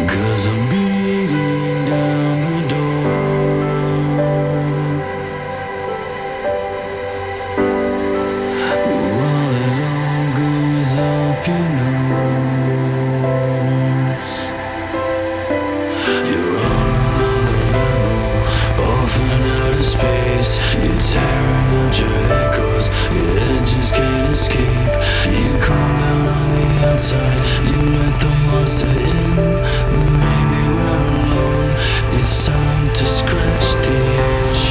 'Cause I'm beating down the door. While it all goes up your nose. You're on another level, off in outer space. You're tearing out your echoes, your edges can't escape. You calm down on the outside, you let the monster in. Maybe we're alone, it's time to scratch the itch.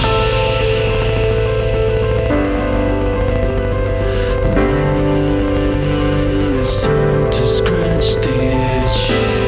It's time to scratch the itch.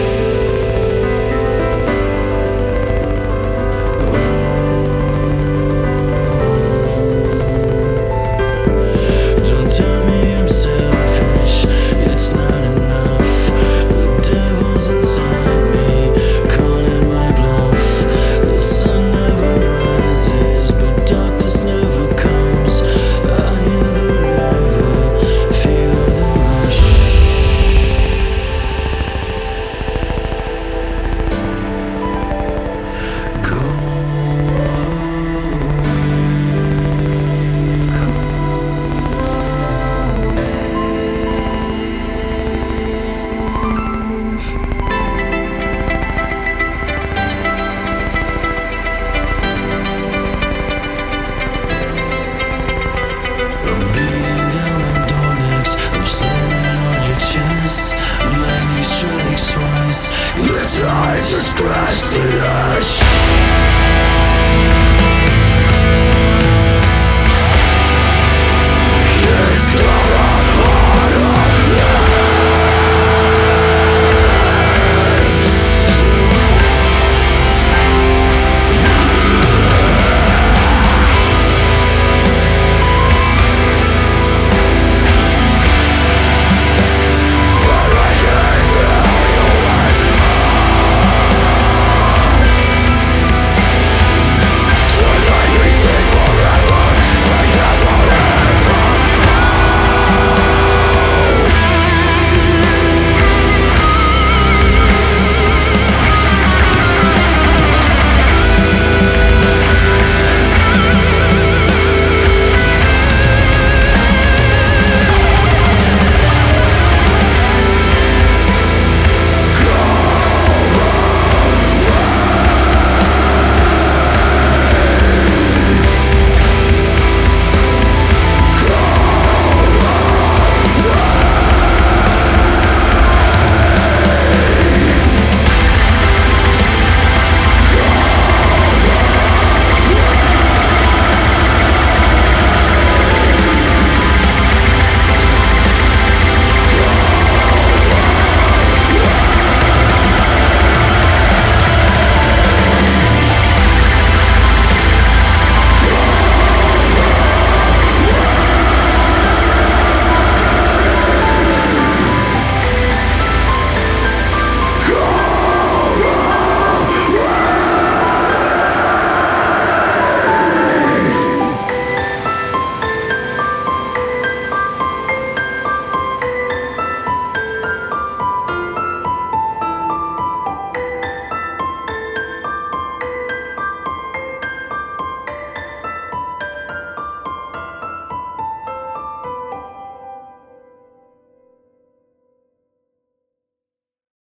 Don't tell me I'm selfish, it's not enough. The devil's inside me, calling my bluff. The sun never rises, but darkness never comes. I hear the river, feel the rush. Go I'm beating down the door next. I'm slamming on your chest. Lightning strikes twice. It's time to scratch the itch.